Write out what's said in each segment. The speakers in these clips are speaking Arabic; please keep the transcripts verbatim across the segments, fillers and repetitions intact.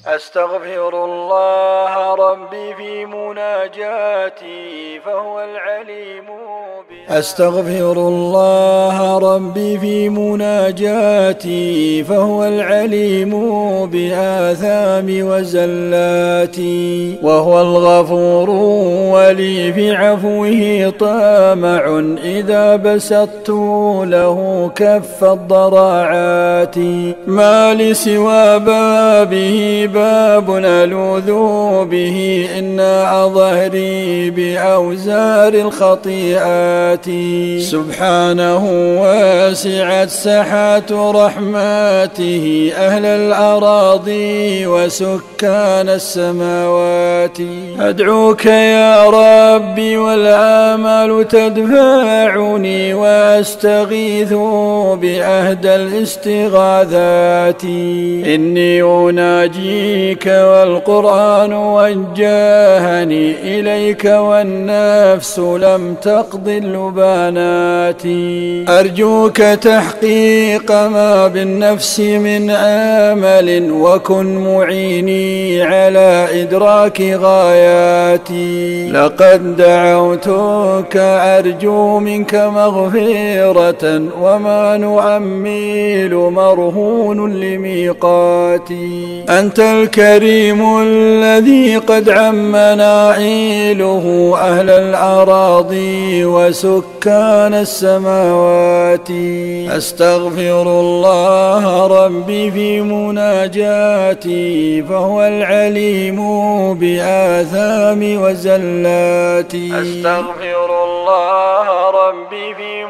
أستغفر الله ربي في مناجاتي فهو العليم أستغفر الله ربي في مناجاتي فهو العليم بآثام وزلاتي، وهو الغفور ولي في عفوه طامع إذا بسطت له كف الضراعات. ما لي سوى بابه باب ألوذ به إنا ظهري بأوزار الخطيئات. سبحانه واسعت سحات رحماته أهل الأراضي وسكان السماوات. أدعوك يا ربي والآمال تدفعني وأستغيث بأهدى الاستغاثات. إني أناجيك والقرآن وجهني إليك والنفس لم تقض اللبانات. أرجوك تحقيق ما بالنفس من آمل وكن معيني على إدراك غاياتي. لقد دعوتك أرجو منك مغفرة وما نعمل مرهون لميقاتي. أنت الكريم الذي قد عم نائله أهل الأراضي وسكان السماوات. أستغفر الله ربي في مناجاتي فهو العليم بآثام وزلاتي. أستغفر الله ربي في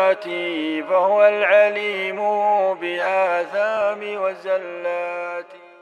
مناجاتي فهو العليم بآثام وزلاتي.